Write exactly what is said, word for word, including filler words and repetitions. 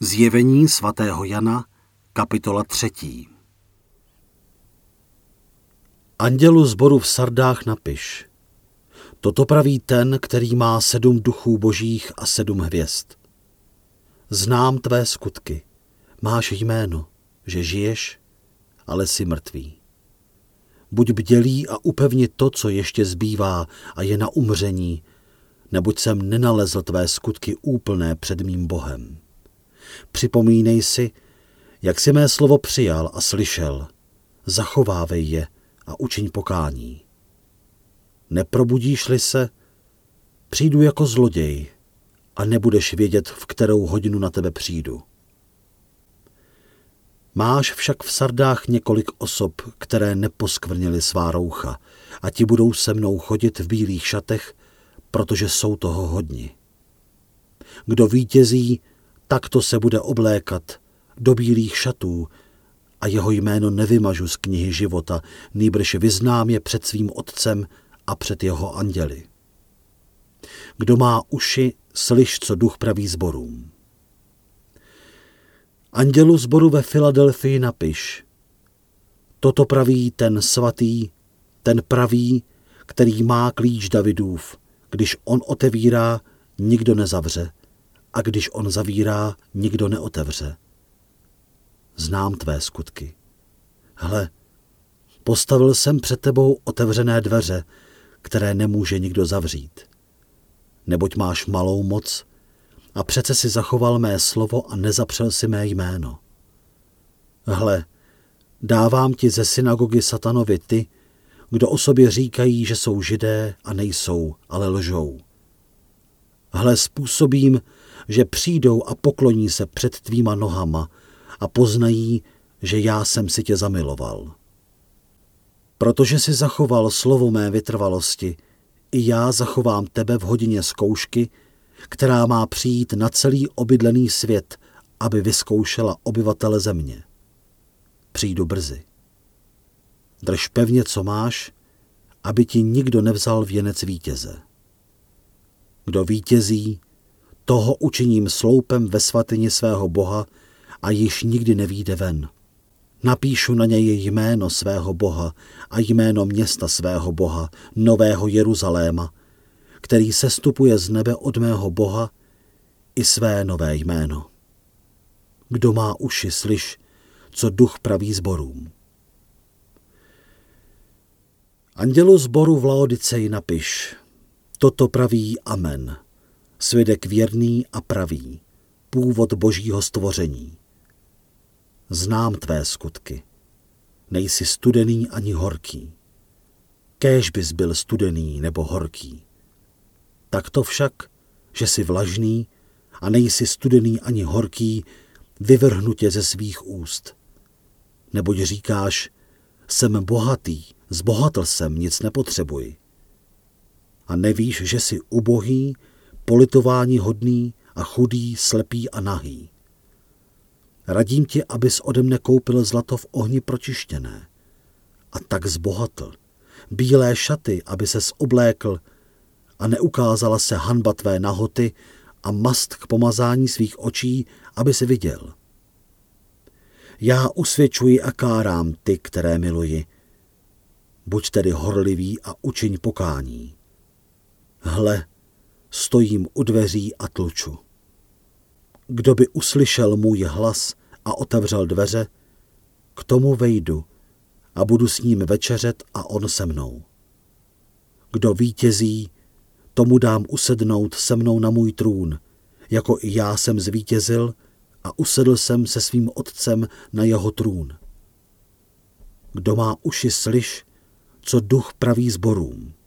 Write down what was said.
Zjevení svatého Jana, kapitola třetí. Andělu sboru v Sardách napiš. Toto praví ten, který má sedm duchů božích a sedm hvězd. Znám tvé skutky. Máš jméno, že žiješ, ale jsi mrtvý. Buď bdělý a upevni to, co ještě zbývá a je na umření, neboť jsem nenalezl tvé skutky úplné před mým Bohem. Připomínej si, jak jsi mé slovo přijal a slyšel. Zachovávej je a učiň pokání. Neprobudíš-li se, přijdu jako zloděj a nebudeš vědět, v kterou hodinu na tebe přijdu. Máš však v Sardách několik osob, které neposkvrnily svá roucha a ti budou se mnou chodit v bílých šatech, protože jsou toho hodni. Kdo vítězí, takto se bude oblékat do bílých šatů a jeho jméno nevymažu z knihy života, nýbrž vyznám je před svým otcem a před jeho anděli. Kdo má uši, slyš, co duch praví sborům. Andělu sboru ve Filadelfii napiš. Toto praví ten svatý, ten pravý, který má klíč Davidův. Když on otevírá, nikdo nezavře, a když on zavírá, nikdo neotevře. Znám tvé skutky. Hle, postavil jsem před tebou otevřené dveře, které nemůže nikdo zavřít. Neboť máš malou moc a přece si zachoval mé slovo a nezapřel si mé jméno. Hle, dávám ti ze synagogy Satanovi ty, kdo o sobě říkají, že jsou Židé a nejsou, ale lžou. Hle, způsobím, že přijdou a pokloní se před tvýma nohama a poznají, že já jsem si tě zamiloval. Protože si zachoval slovo mé vytrvalosti, i já zachovám tebe v hodině zkoušky, která má přijít na celý obydlený svět, aby vyzkoušela obyvatele země. Přijdu brzy. Drž pevně, co máš, aby ti nikdo nevzal věnec vítěze. Kdo vítězí, toho učiním sloupem ve svatyni svého Boha a již nikdy nevyjde ven. Napíšu na něj jméno svého Boha a jméno města svého Boha, Nového Jeruzaléma, který sestupuje z nebe od mého Boha, i své nové jméno. Kdo má uši, slyš, co duch praví sborům. Andělu sboru v Laodiceji napiš. Toto praví Amen, svědek věrný a pravý, původ božího stvoření. Znám tvé skutky. Nejsi studený ani horký. Kéž bys byl studený nebo horký. Tak to však, že jsi vlažný a nejsi studený ani horký, vyvrhnu tě ze svých úst. Neboť říkáš, jsem bohatý, zbohatl jsem, nic nepotřebuji. A nevíš, že jsi ubohý, politování hodný a chudý, slepý a nahý. Radím ti, abys ode mne koupil zlato v ohni pročištěné. A tak zbohatl. Bílé šaty, aby ses oblékl a neukázala se hanba tvé nahoty a mast k pomazání svých očí, aby si viděl. Já usvědčuji a kárám ty, které miluji. Buď tedy horlivý a učiň pokání. Hle, stojím u dveří a tluču. Kdo by uslyšel můj hlas a otevřel dveře, k tomu vejdu a budu s ním večeřet a on se mnou. Kdo vítězí, tomu dám usednout se mnou na můj trůn, jako i já jsem zvítězil a usedl jsem se svým otcem na jeho trůn. Kdo má uši, slyš, co duch praví sborům.